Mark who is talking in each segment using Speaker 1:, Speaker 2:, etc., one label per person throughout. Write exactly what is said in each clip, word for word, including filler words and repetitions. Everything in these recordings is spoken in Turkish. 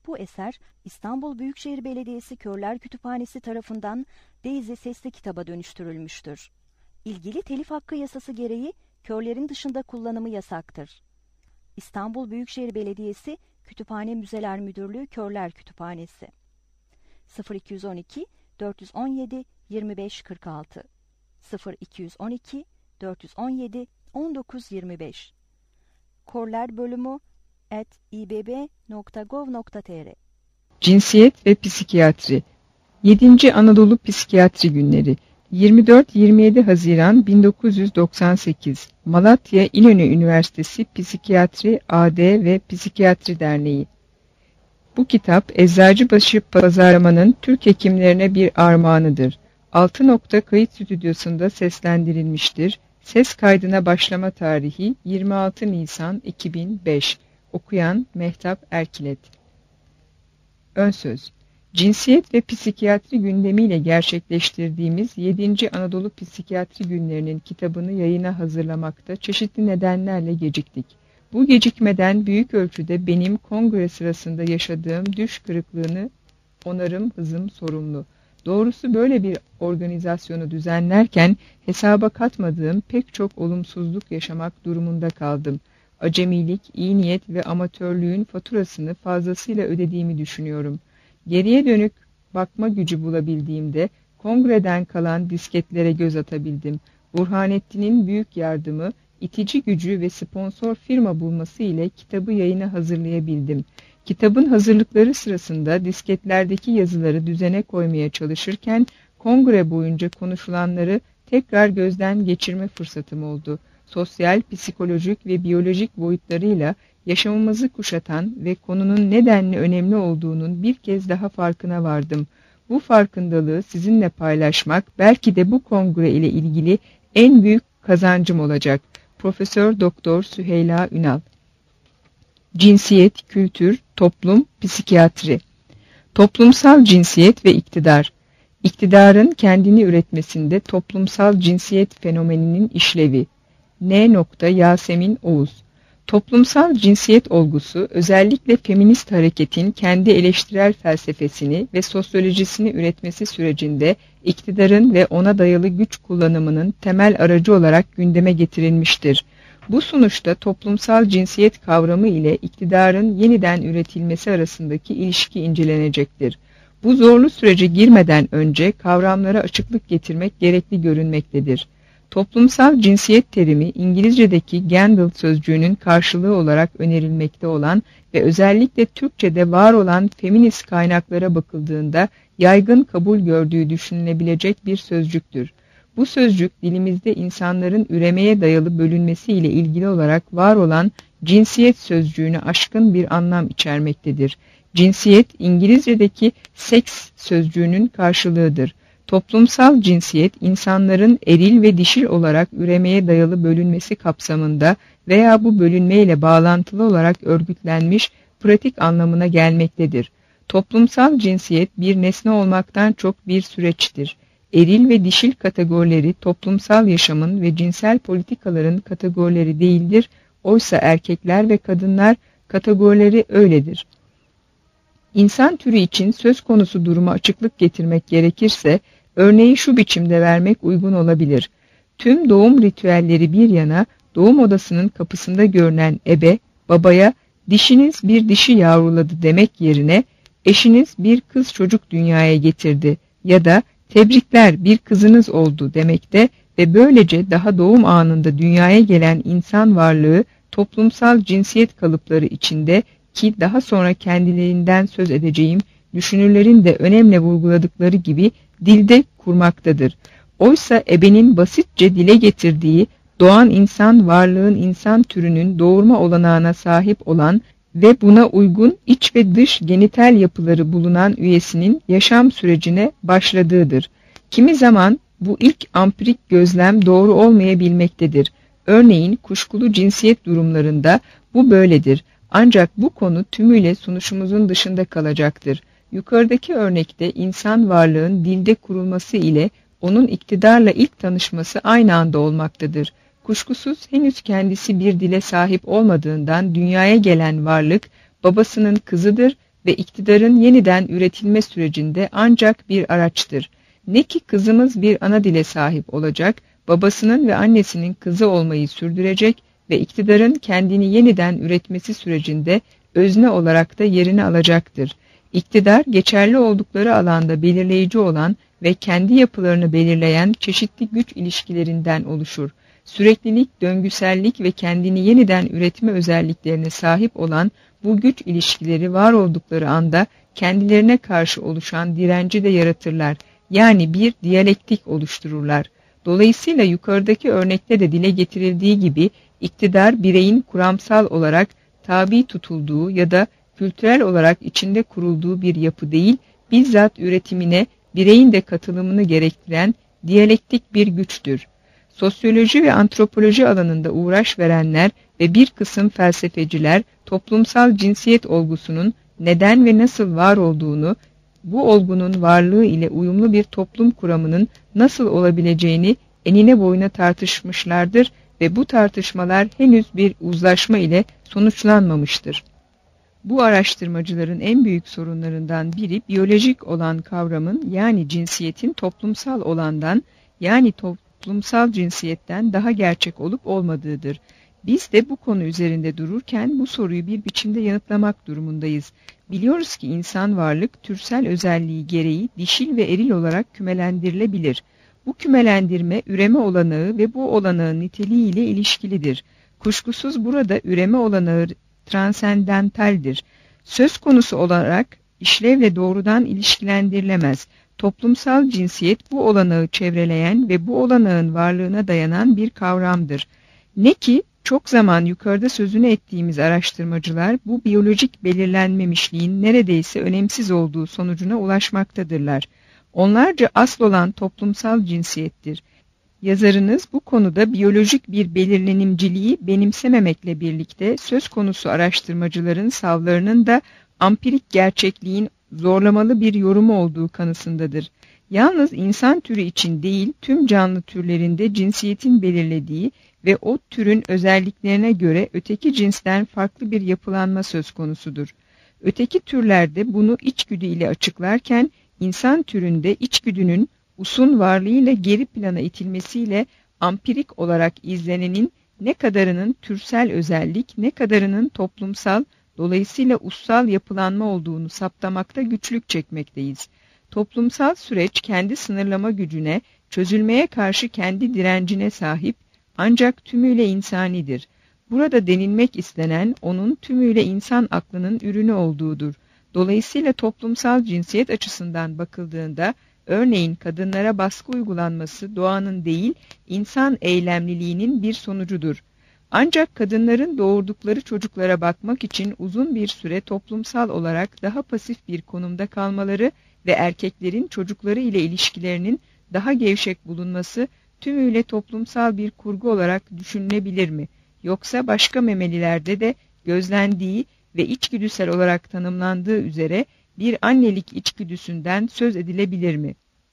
Speaker 1: Bu eser İstanbul Büyükşehir Belediyesi Körler Kütüphanesi tarafından Daisy sesli kitaba dönüştürülmüştür. İlgili telif hakkı yasası gereği körlerin dışında kullanımı yasaktır. İstanbul Büyükşehir Belediyesi Kütüphane Müzeler Müdürlüğü Körler Kütüphanesi sıfır iki on iki dört on yedi yirmi beş kırk altı sıfır iki on iki dört on yedi on dokuz yirmi beş Körler bölümü at i b b nokta gov nokta t r
Speaker 2: Cinsiyet ve Psikiyatri yedinci Anadolu Psikiyatri Günleri yirmi dört yirmi yedi Haziran bin dokuz yüz doksan sekiz Malatya İnönü Üniversitesi Psikiyatri A D ve Psikiyatri Derneği. Bu kitap Eczacıbaşı Pazarlama'nın Türk hekimlerine bir armağanıdır. altı nokta kayıt stüdyosunda seslendirilmiştir. Ses kaydına başlama tarihi yirmi altı Nisan iki bin beş. Okuyan Mehtap Erkilet. Önsöz. Cinsiyet ve psikiyatri gündemiyle gerçekleştirdiğimiz yedinci Anadolu Psikiyatri Günlerinin kitabını yayına hazırlamakta çeşitli nedenlerle geciktik. Bu gecikmeden büyük ölçüde benim kongre sırasında yaşadığım düş kırıklığını onarım hızım sorumlu. Doğrusu böyle bir organizasyonu düzenlerken hesaba katmadığım pek çok olumsuzluk yaşamak durumunda kaldım. Acemilik, iyi niyet ve amatörlüğün faturasını fazlasıyla ödediğimi düşünüyorum. Geriye dönük bakma gücü bulabildiğimde kongreden kalan disketlere göz atabildim. Burhanettin'in büyük yardımı, itici gücü ve sponsor firma bulması ile kitabı yayına hazırlayabildim. Kitabın hazırlıkları sırasında disketlerdeki yazıları düzene koymaya çalışırken kongre boyunca konuşulanları tekrar gözden geçirme fırsatım oldu. Sosyal, psikolojik ve biyolojik boyutlarıyla yaşamımızı kuşatan ve konunun nedenli önemli olduğunun bir kez daha farkına vardım. Bu farkındalığı sizinle paylaşmak belki de bu kongre ile ilgili en büyük kazancım olacak. Profesör Doktor Süheyla Ünal. Cinsiyet, kültür, toplum, psikiyatri. Toplumsal cinsiyet ve iktidar. İktidarın kendini üretmesinde toplumsal cinsiyet fenomeninin işlevi. N. Yasemin Oğuz. Toplumsal cinsiyet olgusu özellikle feminist hareketin kendi eleştirel felsefesini ve sosyolojisini üretmesi sürecinde iktidarın ve ona dayalı güç kullanımının temel aracı olarak gündeme getirilmiştir. Bu sonuçta toplumsal cinsiyet kavramı ile iktidarın yeniden üretilmesi arasındaki ilişki incelenecektir. Bu zorlu sürece girmeden önce kavramlara açıklık getirmek gerekli görünmektedir. Toplumsal cinsiyet terimi İngilizce'deki gender sözcüğünün karşılığı olarak önerilmekte olan ve özellikle Türkçe'de var olan feminist kaynaklara bakıldığında yaygın kabul gördüğü düşünülebilecek bir sözcüktür. Bu sözcük dilimizde insanların üremeye dayalı bölünmesi ile ilgili olarak var olan cinsiyet sözcüğünü aşkın bir anlam içermektedir. Cinsiyet İngilizce'deki sex sözcüğünün karşılığıdır. Toplumsal cinsiyet insanların eril ve dişil olarak üremeye dayalı bölünmesi kapsamında veya bu bölünmeyle bağlantılı olarak örgütlenmiş pratik anlamına gelmektedir. Toplumsal cinsiyet bir nesne olmaktan çok bir süreçtir. Eril ve dişil kategorileri toplumsal yaşamın ve cinsel politikaların kategorileri değildir, oysa erkekler ve kadınlar kategorileri öyledir. İnsan türü için söz konusu duruma açıklık getirmek gerekirse, örneği şu biçimde vermek uygun olabilir. Tüm doğum ritüelleri bir yana, doğum odasının kapısında görünen ebe, babaya dişiniz bir dişi yavruladı demek yerine, eşiniz bir kız çocuk dünyaya getirdi ya da tebrikler bir kızınız oldu demekte ve böylece daha doğum anında dünyaya gelen insan varlığı toplumsal cinsiyet kalıpları içinde ki daha sonra kendilerinden söz edeceğim düşünürlerin de önemli vurguladıkları gibi dilde kurmaktadır. Oysa ebenin basitçe dile getirdiği doğan insan varlığın insan türünün doğurma olanağına sahip olan ve buna uygun iç ve dış genital yapıları bulunan üyesinin yaşam sürecine başladığıdır. Kimi zaman bu ilk ampirik gözlem doğru olmayabilmektedir. Örneğin kuşkulu cinsiyet durumlarında bu böyledir. Ancak bu konu tümüyle sunuşumuzun dışında kalacaktır. Yukarıdaki örnekte insan varlığın dilde kurulması ile onun iktidarla ilk tanışması aynı anda olmaktadır. Kuşkusuz henüz kendisi bir dile sahip olmadığından dünyaya gelen varlık babasının kızıdır ve iktidarın yeniden üretilme sürecinde ancak bir araçtır. Ne ki kızımız bir ana dile sahip olacak, babasının ve annesinin kızı olmayı sürdürecek ve iktidarın kendini yeniden üretmesi sürecinde özne olarak da yerini alacaktır. İktidar, geçerli oldukları alanda belirleyici olan ve kendi yapılarını belirleyen çeşitli güç ilişkilerinden oluşur. Süreklilik, döngüsellik ve kendini yeniden üretme özelliklerine sahip olan bu güç ilişkileri var oldukları anda kendilerine karşı oluşan direnci de yaratırlar. Yani bir diyalektik oluştururlar. Dolayısıyla yukarıdaki örnekte de dile getirildiği gibi iktidar bireyin kuramsal olarak tabi tutulduğu ya da kültürel olarak içinde kurulduğu bir yapı değil, bizzat üretimine bireyin de katılımını gerektiren diyalektik bir güçtür. Sosyoloji ve antropoloji alanında uğraş verenler ve bir kısım felsefeciler toplumsal cinsiyet olgusunun neden ve nasıl var olduğunu, bu olgunun varlığı ile uyumlu bir toplum kuramının nasıl olabileceğini enine boyuna tartışmışlardır ve bu tartışmalar henüz bir uzlaşma ile sonuçlanmamıştır. Bu araştırmacıların en büyük sorunlarından biri biyolojik olan kavramın yani cinsiyetin toplumsal olandan yani toplumsal cinsiyetten daha gerçek olup olmadığıdır. Biz de bu konu üzerinde dururken bu soruyu bir biçimde yanıtlamak durumundayız. Biliyoruz ki insan varlık türsel özelliği gereği dişil ve eril olarak kümelendirilebilir. Bu kümelendirme üreme olanağı ve bu olanağın niteliği ile ilişkilidir. Kuşkusuz burada üreme olanağı transendentaldir. Söz konusu olarak işlevle doğrudan ilişkilendirilemez. Toplumsal cinsiyet bu olanağı çevreleyen ve bu olanağın varlığına dayanan bir kavramdır. Ne ki çok zaman yukarıda sözünü ettiğimiz araştırmacılar bu biyolojik belirlenmemişliğin neredeyse önemsiz olduğu sonucuna ulaşmaktadırlar. Onlarca asıl olan toplumsal cinsiyettir. Yazarınız bu konuda biyolojik bir belirlenimciliği benimsememekle birlikte söz konusu araştırmacıların savlarının da ampirik gerçekliğin zorlamalı bir yorumu olduğu kanısındadır. Yalnız insan türü için değil, tüm canlı türlerinde cinsiyetin belirlediği ve o türün özelliklerine göre öteki cinsten farklı bir yapılanma söz konusudur. Öteki türlerde bunu içgüdü ile açıklarken, insan türünde içgüdünün usun varlığıyla geri plana itilmesiyle ampirik olarak izlenenin ne kadarının türsel özellik, ne kadarının toplumsal, dolayısıyla ussal yapılanma olduğunu saptamakta güçlük çekmekteyiz. Toplumsal süreç kendi sınırlama gücüne, çözülmeye karşı kendi direncine sahip, ancak tümüyle insanidir. Burada denilmek istenen onun tümüyle insan aklının ürünü olduğudur. Dolayısıyla toplumsal cinsiyet açısından bakıldığında, örneğin kadınlara baskı uygulanması doğanın değil, insan eylemliliğinin bir sonucudur. Ancak kadınların doğurdukları çocuklara bakmak için uzun bir süre toplumsal olarak daha pasif bir konumda kalmaları ve erkeklerin çocukları ile ilişkilerinin daha gevşek bulunması tümüyle toplumsal bir kurgu olarak düşünülebilir mi? Yoksa başka memelilerde de gözlendiği ve içgüdüsel olarak tanımlandığı üzere bir annelik içgüdüsünden söz edilebilir mi?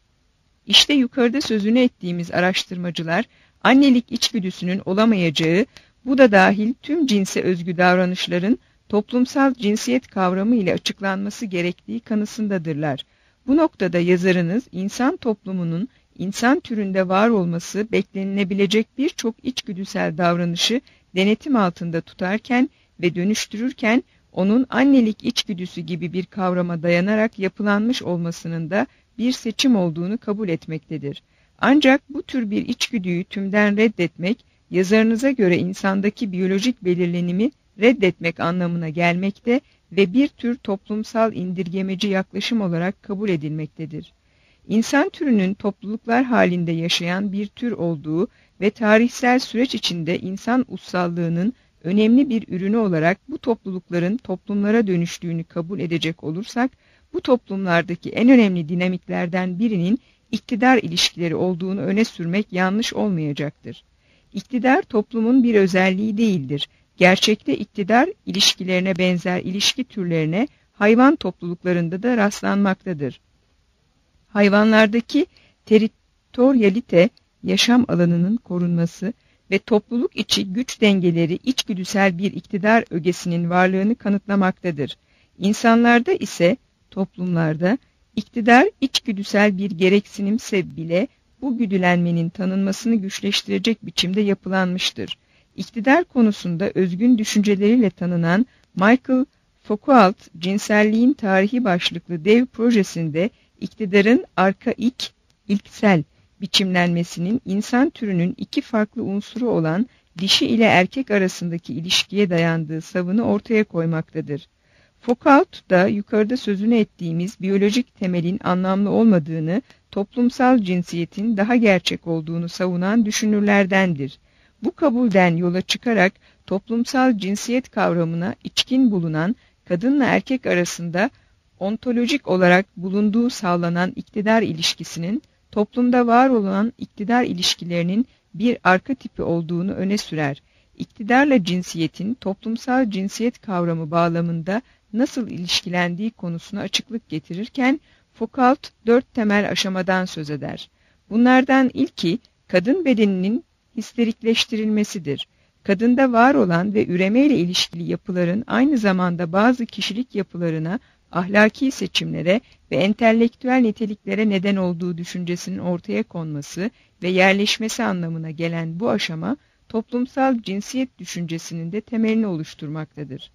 Speaker 2: İşte yukarıda sözünü ettiğimiz araştırmacılar, annelik içgüdüsünün olamayacağı, bu da dahil tüm cinse özgü davranışların toplumsal cinsiyet kavramı ile açıklanması gerektiği kanısındadırlar. Bu noktada yazarınız, insan toplumunun insan türünde var olması beklenilebilecek birçok içgüdüsel davranışı denetim altında tutarken ve dönüştürürken, onun annelik içgüdüsü gibi bir kavrama dayanarak yapılanmış olmasının da bir seçim olduğunu kabul etmektedir. Ancak bu tür bir içgüdüyü tümden reddetmek, yazarınıza göre insandaki biyolojik belirlenimi reddetmek anlamına gelmekte ve bir tür toplumsal indirgemeci yaklaşım olarak kabul edilmektedir. İnsan türünün topluluklar halinde yaşayan bir tür olduğu ve tarihsel süreç içinde insan ussallığının önemli bir ürünü olarak bu toplulukların toplumlara dönüştüğünü kabul edecek olursak, bu toplumlardaki en önemli dinamiklerden birinin iktidar ilişkileri olduğunu öne sürmek yanlış olmayacaktır. İktidar toplumun bir özelliği değildir. Gerçekte iktidar ilişkilerine benzer ilişki türlerine hayvan topluluklarında da rastlanmaktadır. Hayvanlardaki teritoryalite, yaşam alanının korunması ve topluluk içi güç dengeleri içgüdüsel bir iktidar ögesinin varlığını kanıtlamaktadır. İnsanlarda ise, toplumlarda, iktidar içgüdüsel bir gereksinimse bile bu güdülenmenin tanınmasını güçleştirecek biçimde yapılanmıştır. İktidar konusunda özgün düşünceleriyle tanınan Michael Foucault, cinselliğin tarihi başlıklı dev projesinde iktidarın arkaik, ilksel biçimlenmesinin insan türünün iki farklı unsuru olan dişi ile erkek arasındaki ilişkiye dayandığı savını ortaya koymaktadır. Foucault da yukarıda sözünü ettiğimiz biyolojik temelin anlamlı olmadığını, toplumsal cinsiyetin daha gerçek olduğunu savunan düşünürlerdendir. Bu kabulden yola çıkarak toplumsal cinsiyet kavramına içkin bulunan kadınla erkek arasında ontolojik olarak bulunduğu sağlanan iktidar ilişkisinin toplumda var olan iktidar ilişkilerinin bir arka tipi olduğunu öne sürer. İktidarla cinsiyetin toplumsal cinsiyet kavramı bağlamında nasıl ilişkilendiği konusuna açıklık getirirken Foucault dört temel aşamadan söz eder. Bunlardan ilki kadın bedeninin histerikleştirilmesidir. Kadında var olan ve üremeyle ilişkili yapıların aynı zamanda bazı kişilik yapılarına, ahlaki seçimlere ve entelektüel niteliklere neden olduğu düşüncesinin ortaya konması ve yerleşmesi anlamına gelen bu aşama, toplumsal cinsiyet düşüncesinin de temelini oluşturmaktadır.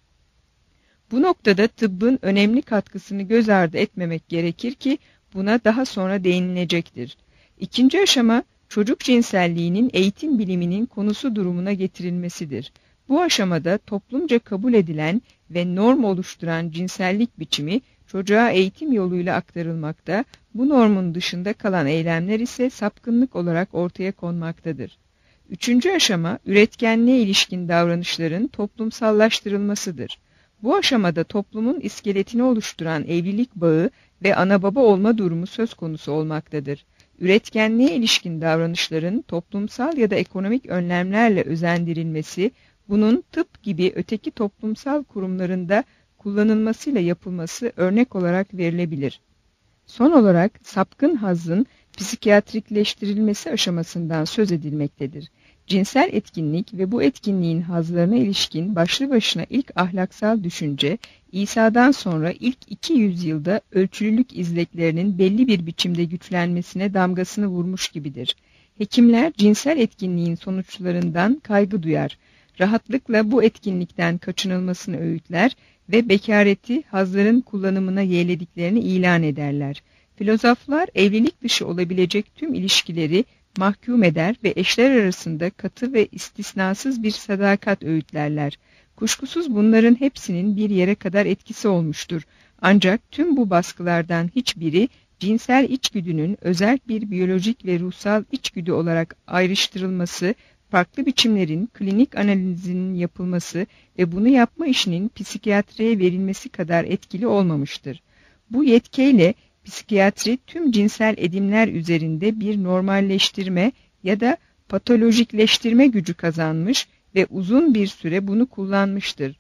Speaker 2: Bu noktada tıbbın önemli katkısını göz ardı etmemek gerekir ki buna daha sonra değinilecektir. İkinci aşama, çocuk cinselliğinin eğitim biliminin konusu durumuna getirilmesidir. Bu aşamada toplumca kabul edilen ve norm oluşturan cinsellik biçimi çocuğa eğitim yoluyla aktarılmakta, bu normun dışında kalan eylemler ise sapkınlık olarak ortaya konmaktadır. Üçüncü aşama, üretkenliğe ilişkin davranışların toplumsallaştırılmasıdır. Bu aşamada toplumun iskeletini oluşturan evlilik bağı ve ana baba olma durumu söz konusu olmaktadır. Üretkenliğe ilişkin davranışların toplumsal ya da ekonomik önlemlerle özendirilmesi, bunun tıp gibi öteki toplumsal kurumlarında kullanılmasıyla yapılması örnek olarak verilebilir. Son olarak sapkın hazzın psikiyatrikleştirilmesi aşamasından söz edilmektedir. Cinsel etkinlik ve bu etkinliğin hazlarına ilişkin başlı başına ilk ahlaksal düşünce, İsa'dan sonra ilk iki yüzyılda ölçülülük izleklerinin belli bir biçimde güçlenmesine damgasını vurmuş gibidir. Hekimler cinsel etkinliğin sonuçlarından kaygı duyar, rahatlıkla bu etkinlikten kaçınılmasını öğütler ve bekareti hazların kullanımına yeğlediklerini ilan ederler. Filozoflar evlilik dışı olabilecek tüm ilişkileri mahkum eder ve eşler arasında katı ve istisnasız bir sadakat öğütlerler. Kuşkusuz bunların hepsinin bir yere kadar etkisi olmuştur. Ancak tüm bu baskılardan hiçbiri cinsel içgüdünün özel bir biyolojik ve ruhsal içgüdü olarak ayrıştırılması, farklı biçimlerin klinik analizinin yapılması ve bunu yapma işinin psikiyatriye verilmesi kadar etkili olmamıştır. Bu yetkiyle psikiyatri tüm cinsel edimler üzerinde bir normalleştirme ya da patolojikleştirme gücü kazanmış ve uzun bir süre bunu kullanmıştır.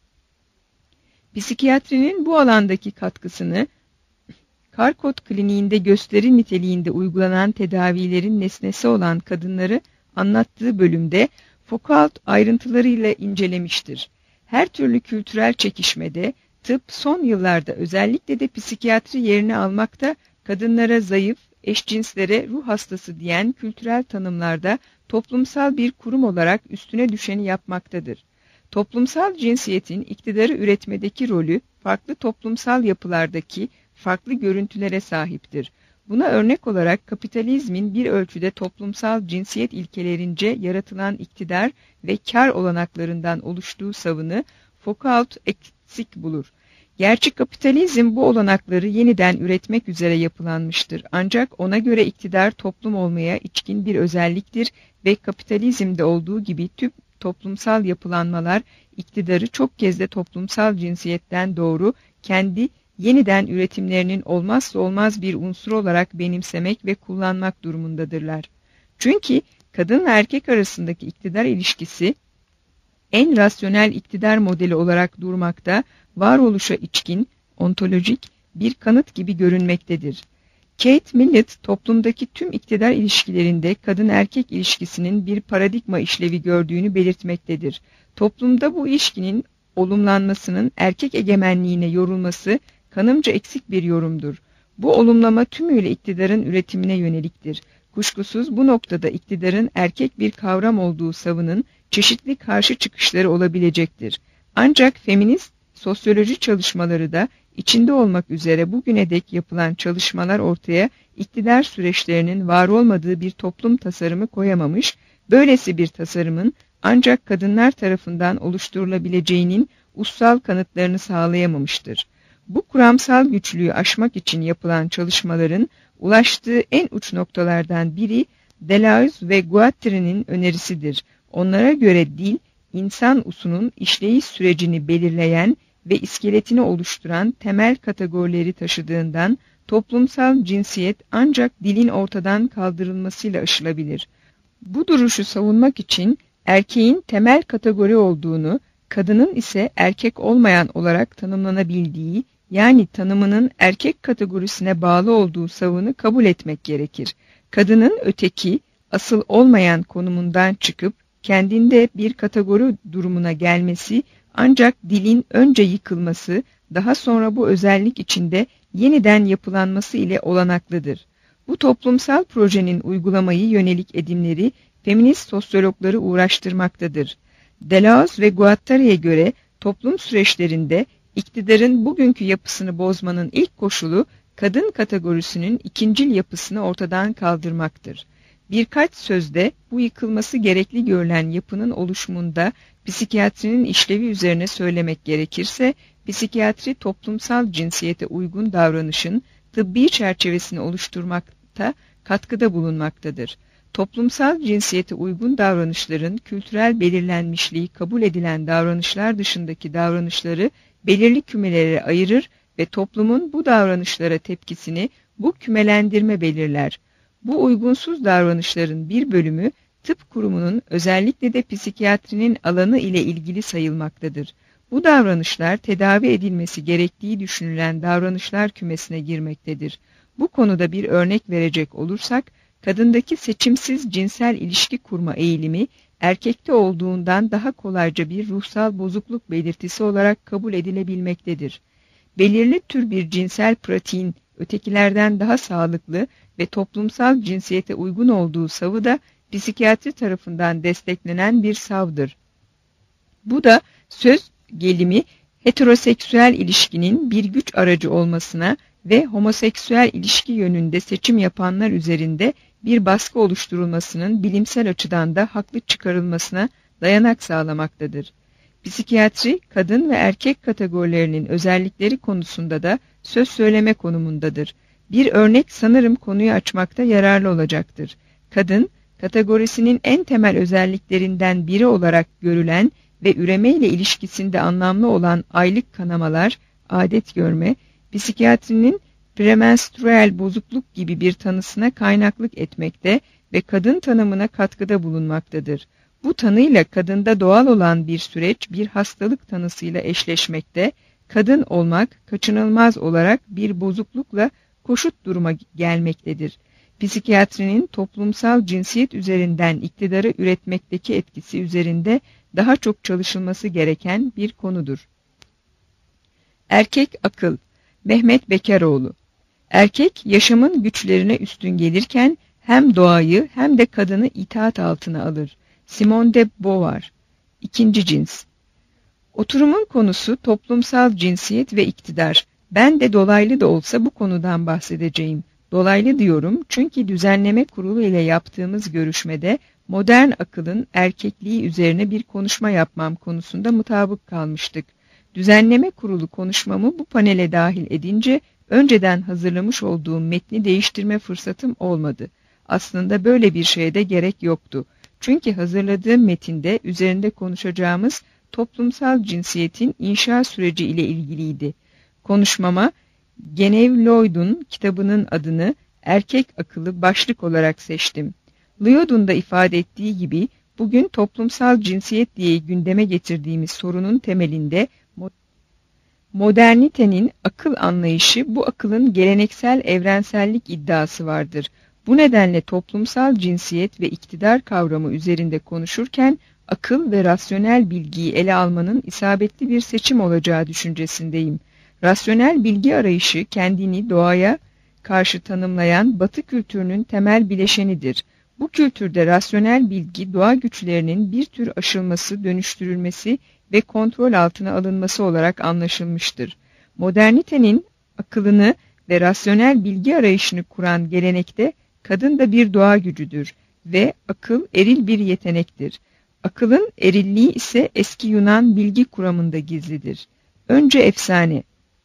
Speaker 2: Psikiyatrinin bu alandaki katkısını Karkot Kliniğinde gösteri niteliğinde uygulanan tedavilerin nesnesi olan kadınları anlattığı bölümde Foucault ayrıntılarıyla incelemiştir. Her türlü kültürel çekişmede tıp son yıllarda özellikle de psikiyatri yerini almakta, kadınlara zayıf, eşcinslere ruh hastası diyen kültürel tanımlarda toplumsal bir kurum olarak üstüne düşeni yapmaktadır. Toplumsal cinsiyetin iktidarı üretmedeki rolü farklı toplumsal yapılardaki farklı görüntülere sahiptir. Buna örnek olarak kapitalizmin bir ölçüde toplumsal cinsiyet ilkelerince yaratılan iktidar ve kar olanaklarından oluştuğu savını Foucault eksik bulur. Gerçi kapitalizm bu olanakları yeniden üretmek üzere yapılanmıştır. Ancak ona göre iktidar toplum olmaya içkin bir özelliktir ve kapitalizmde olduğu gibi tüm toplumsal yapılanmalar iktidarı çok kez de toplumsal cinsiyetten doğru kendi yeniden üretimlerinin olmazsa olmaz bir unsur olarak benimsemek ve kullanmak durumundadırlar. Çünkü kadın ve erkek arasındaki iktidar ilişkisi en rasyonel iktidar modeli olarak durmakta, varoluşa içkin, ontolojik bir kanıt gibi görünmektedir. Kate Millett, toplumdaki tüm iktidar ilişkilerinde kadın-erkek ilişkisinin bir paradigma işlevi gördüğünü belirtmektedir. Toplumda bu ilişkinin olumlanmasının erkek egemenliğine yorulması kanımca eksik bir yorumdur. Bu olumlama tümüyle iktidarın üretimine yöneliktir. Kuşkusuz bu noktada iktidarın erkek bir kavram olduğu savının çeşitli karşı çıkışları olabilecektir. Ancak feminist sosyoloji çalışmaları da içinde olmak üzere bugüne dek yapılan çalışmalar ortaya iktidar süreçlerinin var olmadığı bir toplum tasarımı koyamamış, böylesi bir tasarımın ancak kadınlar tarafından oluşturulabileceğinin ussal kanıtlarını sağlayamamıştır. Bu kuramsal güçlüğü aşmak için yapılan çalışmaların ulaştığı en uç noktalardan biri Deleuze ve Guattari'nin önerisidir. Onlara göre dil, insan usunun işleyiş sürecini belirleyen ve iskeletini oluşturan temel kategorileri taşıdığından toplumsal cinsiyet ancak dilin ortadan kaldırılmasıyla aşılabilir. Bu duruşu savunmak için erkeğin temel kategori olduğunu, kadının ise erkek olmayan olarak tanımlanabildiği, yani tanımının erkek kategorisine bağlı olduğu savını kabul etmek gerekir. Kadının öteki, asıl olmayan konumundan çıkıp kendinde bir kategori durumuna gelmesi ancak dilin önce yıkılması, daha sonra bu özellik içinde yeniden yapılanması ile olanaklıdır. Bu toplumsal projenin uygulamayı yönelik edimleri feminist sosyologları uğraştırmaktadır. Deleuze ve Guattari'ye göre toplum süreçlerinde iktidarın bugünkü yapısını bozmanın ilk koşulu kadın kategorisinin ikincil yapısını ortadan kaldırmaktır. Birkaç sözde bu yıkılması gerekli görülen yapının oluşumunda psikiyatrinin işlevi üzerine söylemek gerekirse, psikiyatri toplumsal cinsiyete uygun davranışın tıbbi çerçevesini oluşturmakta katkıda bulunmaktadır. Toplumsal cinsiyete uygun davranışların kültürel belirlenmişliği kabul edilen davranışlar dışındaki davranışları belirli kümelere ayırır ve toplumun bu davranışlara tepkisini bu kümelendirme belirler. Bu uygunsuz davranışların bir bölümü tıp kurumunun özellikle de psikiyatrinin alanı ile ilgili sayılmaktadır. Bu davranışlar tedavi edilmesi gerektiği düşünülen davranışlar kümesine girmektedir. Bu konuda bir örnek verecek olursak, kadındaki seçimsiz cinsel ilişki kurma eğilimi, erkekte olduğundan daha kolayca bir ruhsal bozukluk belirtisi olarak kabul edilebilmektedir. Belirli tür bir cinsel pratiğin ötekilerden daha sağlıklı ve toplumsal cinsiyete uygun olduğu savı da psikiyatri tarafından desteklenen bir savdır. Bu da söz gelimi heteroseksüel ilişkinin bir güç aracı olmasına ve homoseksüel ilişki yönünde seçim yapanlar üzerinde bir baskı oluşturulmasının bilimsel açıdan da haklı çıkarılmasına dayanak sağlamaktadır. Psikiyatri, kadın ve erkek kategorilerinin özellikleri konusunda da söz söyleme konumundadır. Bir örnek sanırım konuyu açmakta yararlı olacaktır. Kadın, kategorisinin en temel özelliklerinden biri olarak görülen ve üremeyle ilişkisinde anlamlı olan aylık kanamalar, adet görme, psikiyatrinin premenstrüel bozukluk gibi bir tanısına kaynaklık etmekte ve kadın tanımına katkıda bulunmaktadır. Bu tanıyla kadında doğal olan bir süreç bir hastalık tanısıyla eşleşmekte, kadın olmak kaçınılmaz olarak bir bozuklukla koşut duruma gelmektedir. Psikiyatrinin toplumsal cinsiyet üzerinden iktidarı üretmekteki etkisi üzerinde daha çok çalışılması gereken bir konudur. Erkek akıl. Mehmet Bekaroğlu. Erkek yaşamın güçlerine üstün gelirken hem doğayı hem de kadını itaat altına alır. Simone de Beauvoir. İkinci cins. Oturumun konusu toplumsal cinsiyet ve iktidar. Ben de dolaylı da olsa bu konudan bahsedeceğim. Dolaylı diyorum çünkü düzenleme kurulu ile yaptığımız görüşmede modern akılın erkekliği üzerine bir konuşma yapmam konusunda mutabık kalmıştık. Düzenleme kurulu konuşmamı bu panele dahil edince önceden hazırlamış olduğum metni değiştirme fırsatım olmadı. Aslında böyle bir şeye de gerek yoktu. Çünkü hazırladığım metinde üzerinde konuşacağımız toplumsal cinsiyetin inşa süreci ile ilgiliydi. Konuşmama Genevieve Lloyd'un kitabının adını Erkek Akıllı başlık olarak seçtim. Lloyd'un da ifade ettiği gibi bugün toplumsal cinsiyet diye gündeme getirdiğimiz sorunun temelinde modernitenin akıl anlayışı, bu akılın geleneksel evrensellik iddiası vardır. Bu nedenle toplumsal cinsiyet ve iktidar kavramı üzerinde konuşurken akıl ve rasyonel bilgiyi ele almanın isabetli bir seçim olacağı düşüncesindeyim. Rasyonel bilgi arayışı kendini doğaya karşı tanımlayan Batı kültürünün temel bileşenidir. Bu kültürde rasyonel bilgi doğa güçlerinin bir tür aşılması, dönüştürülmesi ve kontrol altına alınması olarak anlaşılmıştır. Modernitenin akılını ve rasyonel bilgi arayışını kuran gelenekte kadın da bir doğa gücüdür ve akıl eril bir yetenektir. Akılın erilliği ise eski Yunan bilgi kuramında gizlidir. Önce efsane.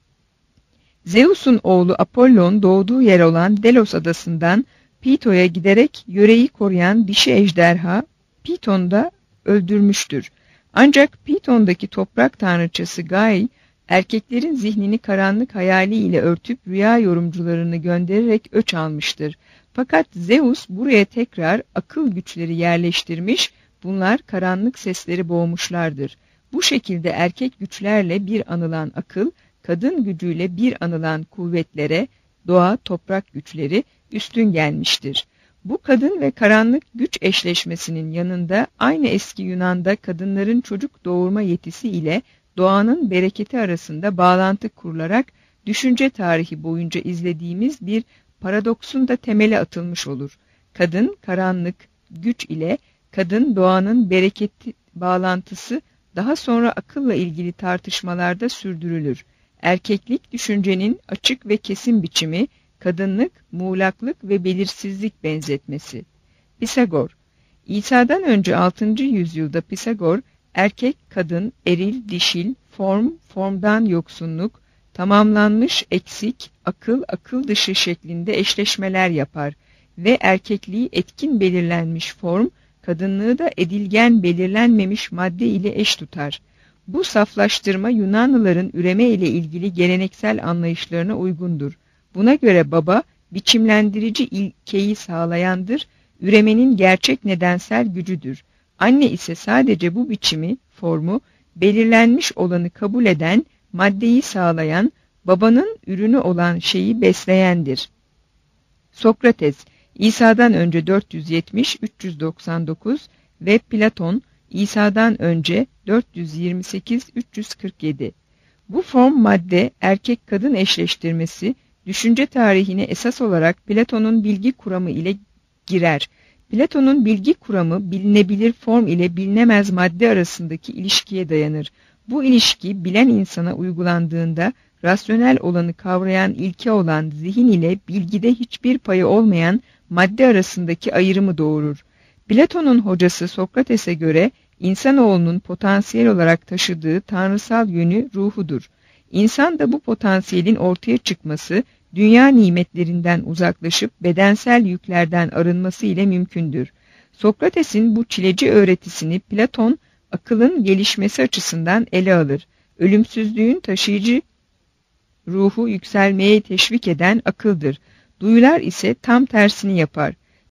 Speaker 2: Zeus'un oğlu Apollon doğduğu yer olan Delos adasından Pito'ya giderek yöreyi koruyan dişi ejderha Piton'da öldürmüştür. Ancak Piton'daki toprak tanrıçası Gai, erkeklerin zihnini karanlık hayaliyle örtüp rüya yorumcularını göndererek öç almıştır. Fakat Zeus buraya tekrar akıl güçleri yerleştirmiş, bunlar karanlık sesleri boğmuşlardır. Bu şekilde erkek güçlerle bir anılan akıl, kadın gücüyle bir anılan kuvvetlere, doğa, toprak güçleri üstün gelmiştir. Bu kadın ve karanlık güç eşleşmesinin yanında aynı eski Yunan'da kadınların çocuk doğurma yetisi ile doğanın bereketi arasında bağlantı kurularak düşünce tarihi boyunca izlediğimiz bir paradoksun da temeli atılmış olur. Kadın, karanlık güç ile kadın doğanın bereketi bağlantısı daha sonra akılla ilgili tartışmalarda sürdürülür. Erkeklik düşüncenin açık ve kesin biçimi, kadınlık, muğlaklık ve belirsizlik benzetmesi. Pisagor. İsa'dan önce altıncı yüzyılda Pisagor, erkek, kadın, eril, dişil, form, formdan yoksunluk, tamamlanmış, eksik, akıl, akıl dışı şeklinde eşleşmeler yapar ve erkekliği etkin belirlenmiş form, kadınlığı da edilgen belirlenmemiş madde ile eş tutar. Bu saflaştırma Yunanlıların üreme ile ilgili geleneksel anlayışlarına uygundur. Buna göre baba, biçimlendirici ilkeyi sağlayandır, üremenin gerçek nedensel gücüdür. Anne ise sadece bu biçimi, formu, belirlenmiş olanı kabul eden, maddeyi sağlayan, babanın ürünü olan şeyi besleyendir. Sokrates, İsa'dan önce dört yüz yetmiş üç yüz doksan dokuz ve Platon, İsa'dan önce dört yüz yirmi sekiz üç yüz kırk yedi. Bu form madde, erkek-kadın eşleştirmesi, düşünce tarihine esas olarak Platon'un bilgi kuramı ile girer. Platon'un bilgi kuramı, bilinebilir form ile bilinemez madde arasındaki ilişkiye dayanır. Bu ilişki, bilen insana uygulandığında, rasyonel olanı kavrayan ilke olan zihin ile bilgide hiçbir payı olmayan madde arasındaki ayrımı doğurur. Platon'un hocası Sokrates'e göre, insanoğlunun potansiyel olarak taşıdığı tanrısal yönü ruhudur. İnsan da bu potansiyelin ortaya çıkması, dünya nimetlerinden uzaklaşıp bedensel yüklerden arınması ile mümkündür. Sokrates'in bu çileci öğretisini Platon, akılın gelişmesi açısından ele alır. Ölümsüzlüğün taşıyıcı ruhu yükselmeye teşvik eden akıldır. Duyular ise tam tersini yapar.